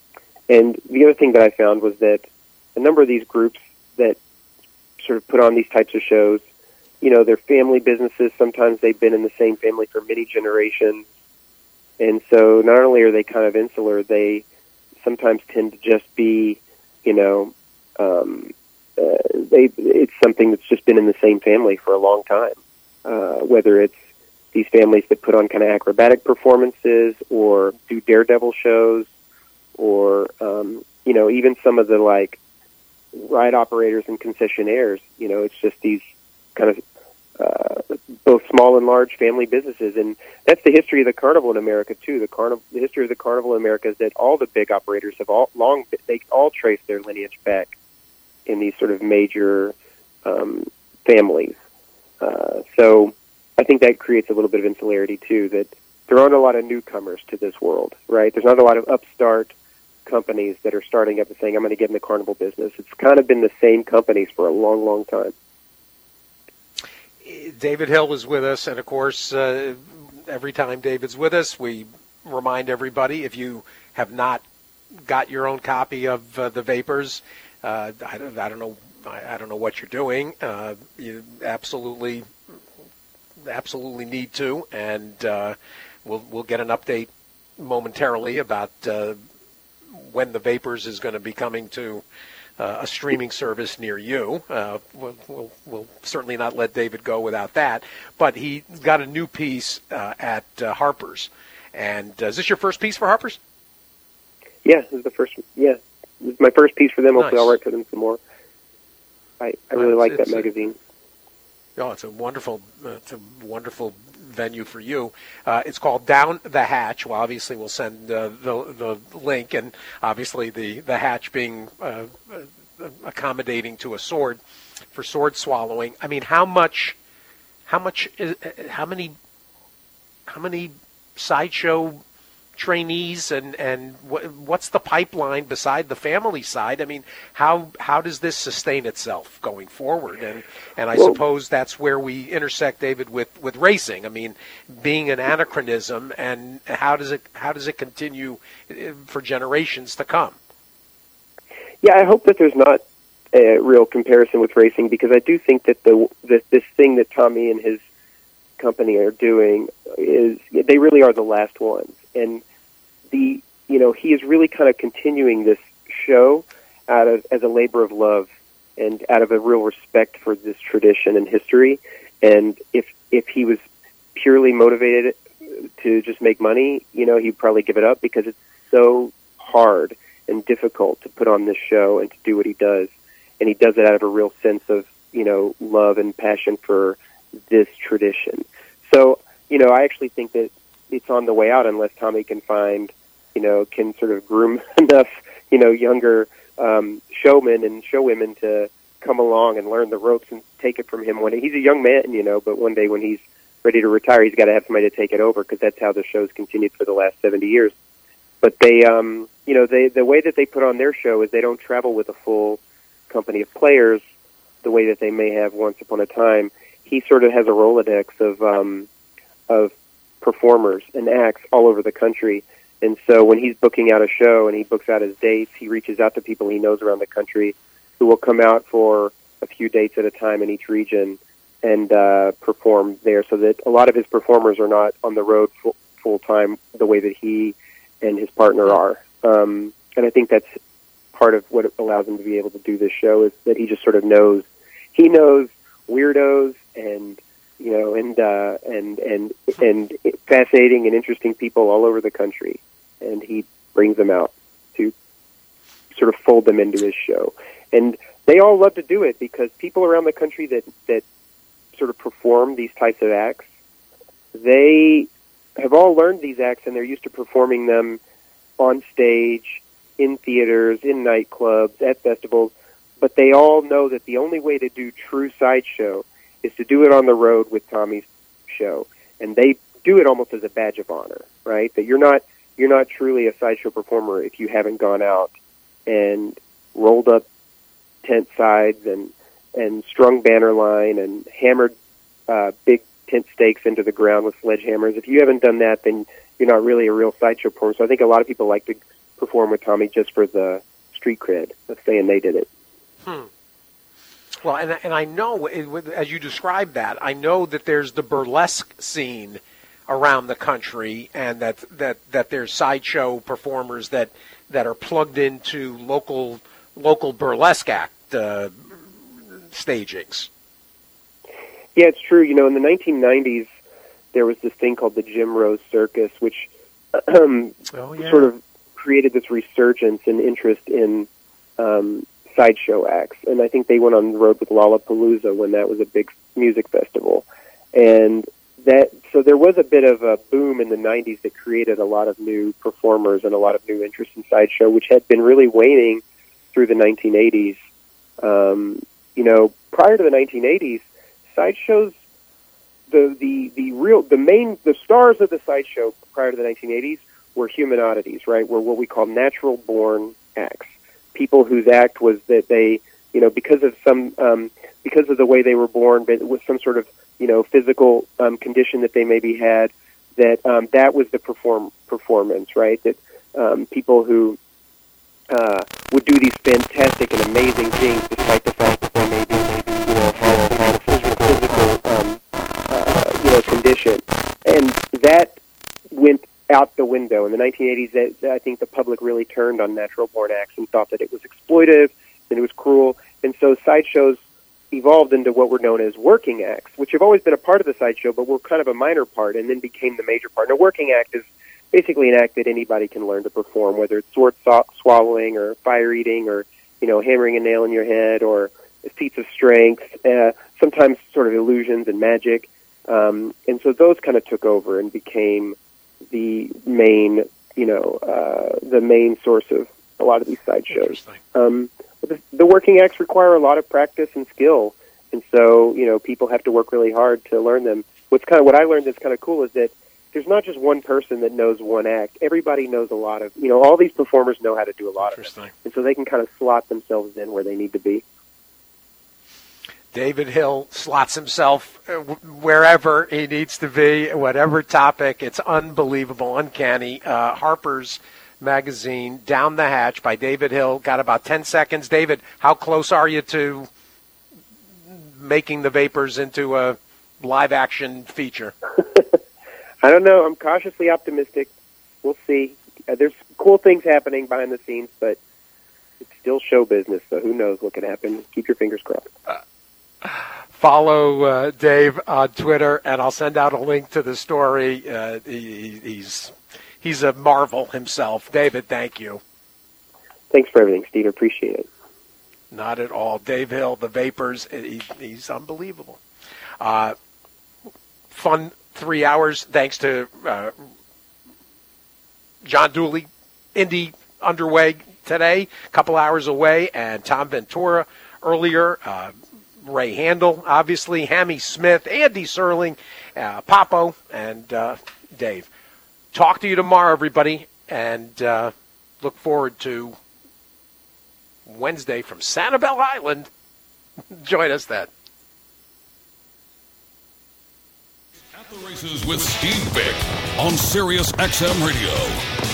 And the other thing that I found was that a number of these groups that sort of put on these types of shows, you know, they're family businesses. Sometimes they've been in the same family for many generations. And so not only are they kind of insular, they sometimes tend to just be, you know, um, uh, they it's something that's just been in the same family for a long time. Uh, whether it's these families that put on kind of acrobatic performances or do daredevil shows, or, um, you know, even some of the, like, ride operators and concessionaires, you know, it's just these kind of uh, both small and large family businesses. And that's the history of the carnival in America, too. The carnival, the history of the carnival in America is that all the big operators have all long, they all trace their lineage back in these sort of major um, families. Uh, so I think that creates a little bit of insularity, too, that there aren't a lot of newcomers to this world, right? There's not a lot of upstart companies that are starting up and saying, I'm going to get in the carnival business. It's kind of been the same companies for a long, long time. David Hill is with us, and of course, uh, every time David's with us, we remind everybody, if you have not got your own copy of uh, The Vapors, uh, I, don't, I don't know I, I don't know what you're doing. Uh, you absolutely, absolutely need to, and uh, we'll we'll get an update momentarily about uh, when The Vapors is going to be coming to uh, a streaming service near you. Uh, we'll, we'll, we'll certainly not let David go without that. But he got a new piece uh, at uh, Harper's. And uh, is this your first piece for Harper's? Yeah, this is the first. Yeah, this is my first piece for them. Hopefully, Nice. I'll write for them some more. I, I really Well, like it's- that magazine. Oh, it's a wonderful, uh, it's a wonderful venue for you. Uh, it's called Down the Hatch. Well, obviously, we'll send uh, the the link, and obviously the the hatch being uh, uh, accommodating to a sword for sword swallowing. I mean, how much, how much, is, uh, how many, how many sideshow trainees and and what, what's the pipeline beside the family side? I mean, how how does this sustain itself going forward? And and I Well, suppose that's where we intersect, David, with, with racing. I mean, being an anachronism, and how does it how does it continue uh, for generations to come? Yeah, I hope that there's not a real comparison with racing, because I do think that the that this thing that Tommy and his company are doing is, they really are the last ones. And the, you know, he is really kind of continuing this show out of, as a labor of love and out of a real respect for this tradition and history. And if, if he was purely motivated to just make money, you know, he'd probably give it up, because it's so hard and difficult to put on this show and to do what he does. And he does it out of a real sense of, you know, love and passion for this tradition. So, you know, I actually think that it's on the way out, unless Tommy can find, you know, can sort of groom enough, you know, younger um, showmen and showwomen to come along and learn the ropes and take it from him. When he's a young man, you know, but one day when he's ready to retire, he's got to have somebody to take it over, because that's how the show's continued for the last seventy years. But they, um, you know, they, the way that they put on their show is they don't travel with a full company of players the way that they may have once upon a time. He sort of has a Rolodex of um, of performers and acts all over the country. And so when he's booking out a show and he books out his dates, he reaches out to people he knows around the country who will come out for a few dates at a time in each region and uh, perform there, so that a lot of his performers are not on the road full, full time the way that he and his partner are. Um, and I think that's part of what allows him to be able to do this show, is that he just sort of knows, he knows weirdos and, you know, and, uh, and, and, and fascinating and interesting people all over the country. And he brings them out to sort of fold them into his show. And they all love to do it, because people around the country that, that sort of perform these types of acts, they have all learned these acts and they're used to performing them on stage, in theaters, in nightclubs, at festivals. But they all know that the only way to do true sideshow is to do it on the road with Tommy's show. And they do it almost as a badge of honor, right? That you're not you're not truly a sideshow performer if you haven't gone out and rolled up tent sides and, and strung banner line and hammered uh, big tent stakes into the ground with sledgehammers. If you haven't done that, then you're not really a real sideshow performer. So I think a lot of people like to perform with Tommy just for the street cred of saying they did it. Hmm. Well, and and I know, it, as you described that, I know that there's the burlesque scene around the country, and that that, that there's sideshow performers that, that are plugged into local local burlesque act uh, stagings. Yeah, it's true. You know, in the nineteen nineties, there was this thing called the Jim Rose Circus, which um, oh, yeah. sort of created this resurgence and interest in um, sideshow acts. And I think they went on the road with Lollapalooza when that was a big music festival. And that so there was a bit of a boom in the nineties that created a lot of new performers and a lot of new interest in sideshow, which had been really waning through the nineteen eighties. Um, you know, prior to the nineteen eighties, sideshows, the, the, the real, the main, the stars of the sideshow prior to the nineteen eighties were human oddities, right? Were what we call natural born acts. People whose act was that they, you know, because of some, um, because of the way they were born, but with some sort of, you know, physical um, condition that they maybe had, that um, that was the perform performance, right? That um, people who uh, would do these fantastic and amazing things, despite the fact that they maybe, you know, had had a physical, physical um, uh, you know, condition, and that went out the window in the nineteen eighties. That, I think the public really turned on natural born acts and thought that it was exploitive and it was cruel, and so sideshows evolved into what were known as working acts, which have always been a part of the sideshow, but were kind of a minor part and then became the major part. And a working act is basically an act that anybody can learn to perform, whether it's sword swallowing or fire eating or, you know, hammering a nail in your head or feats of strength, uh, sometimes sort of illusions and magic. Um, and so those kind of took over and became the main, you know, uh, the main source of a lot of these sideshows. Um, The, the working acts require a lot of practice and skill, and so, you know, people have to work really hard to learn them. What's kind of what I learned that's kind of cool is that there's not just one person that knows one act. Everybody knows a lot of, you know, all these performers know how to do a lot of it, and so they can kind of slot themselves in where they need to be. David Hill slots himself wherever he needs to be, whatever topic. It's unbelievable, uncanny. Uh, Harper's Magazine, Down the Hatch by David Hill. Got about ten seconds. David, how close are you to making the Vapors into a live-action feature? I don't know. I'm cautiously optimistic. We'll see. Uh, there's cool things happening behind the scenes, but it's still show business, so who knows what could happen. Keep your fingers crossed. Uh, follow uh, Dave on Twitter, and I'll send out a link to the story. Uh, he, he's... He's a marvel himself. David, thank you. Thanks for everything, Steve. Appreciate it. Not at all. Dave Hill, the Vapors, he, he's unbelievable. Uh, fun three hours thanks to uh, John Dooley. Indy underway today, a couple hours away, and Tom Ventura earlier. Uh, Ray Handel, obviously, Hammy Smith, Andy Serling, uh, Papo, and uh, Dave. Talk to you tomorrow, everybody, and uh, look forward to Wednesday from Sanibel Island. Join us then. At the Races with Steve Bick on Sirius X M Radio.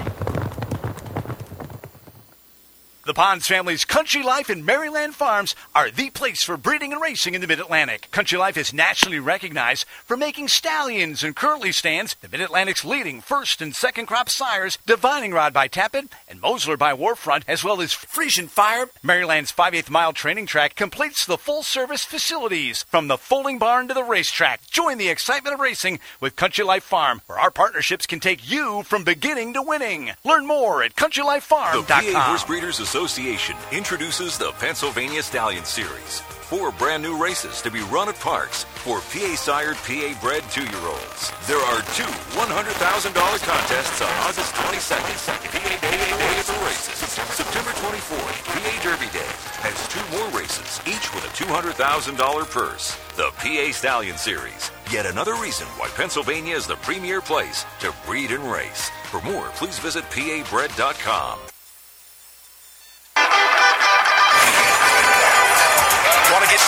The Ponds family's Country Life and Maryland Farms are the place for breeding and racing in the Mid-Atlantic. Country Life is nationally recognized for making stallions and currently stands the Mid-Atlantic's leading first and second crop sires, Divining Rod by Tappan and Mosler by Warfront, as well as Frisian Fire. Maryland's five-eighth mile training track completes the full-service facilities from the folding barn to the racetrack. Join the excitement of racing with Country Life Farm, where our partnerships can take you from beginning to winning. Learn more at country life farm dot com. The P A Horse Breeders Association introduces the Pennsylvania Stallion Series. Four brand new races to be run at parks for P A-sired, P A-bred two-year-olds. There are two one hundred thousand dollars contests on August twenty-second. P A Day for races. September twenty-fourth, P A Derby Day has two more races, each with a two hundred thousand dollars purse. The P A Stallion Series. Yet another reason why Pennsylvania is the premier place to breed and race. For more, please visit P A bred dot com. Want to get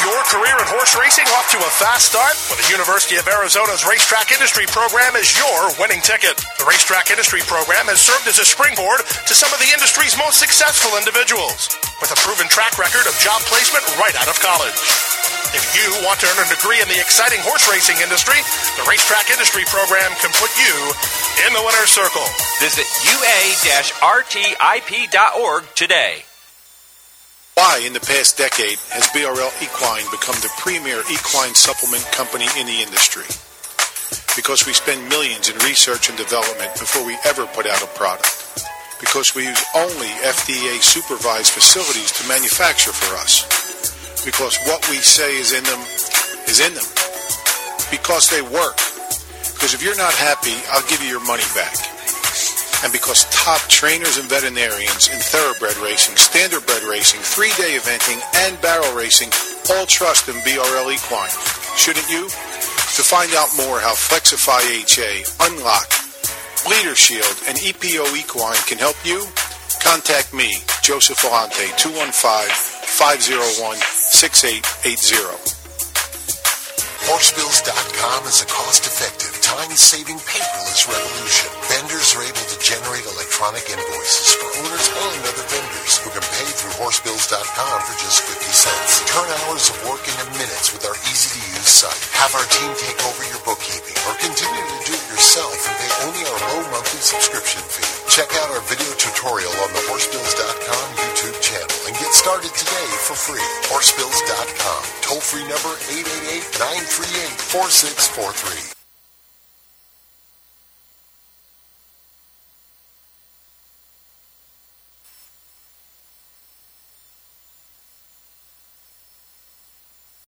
your career in horse racing off to a fast start? Well, the University of Arizona's Racetrack Industry Program is your winning ticket. The Racetrack Industry Program has served as a springboard to some of the industry's most successful individuals, with a proven track record of job placement right out of college. If you want to earn a degree in the exciting horse racing industry, the Racetrack Industry Program can put you in the winner's circle. Visit U A R T I P dot org today. Why, in the past decade, has B R L Equine become the premier equine supplement company in the industry? Because we spend millions in research and development before we ever put out a product. Because we use only F D A-supervised facilities to manufacture for us. Because what we say is in them is in them. Because they work. Because if you're not happy, I'll give you your money back. And because top trainers and veterinarians in thoroughbred racing, standardbred racing, three-day eventing, and barrel racing all trust in B R L Equine. Shouldn't you? To find out more how Flexify H A, Unlock, Bleeder Shield, and E P O Equine can help you, contact me, Joseph Volante, two one five, five oh one, six eight eight zero. Horsebills dot com is a cost-effective, time-saving paperless revolution. Vendors are able to generate electronic invoices for owners and other vendors who can pay through Horsebills dot com for just fifty cents. Turn hours of work into minutes with our easy-to-use site. Have our team take over your bookkeeping or continue to do it yourself and pay only our low monthly subscription fee. Check out our video tutorial on the Horsebills dot com YouTube channel and get started today for free. Horsebills dot com. Toll-free number eight eight eight, nine three eight, four six four three.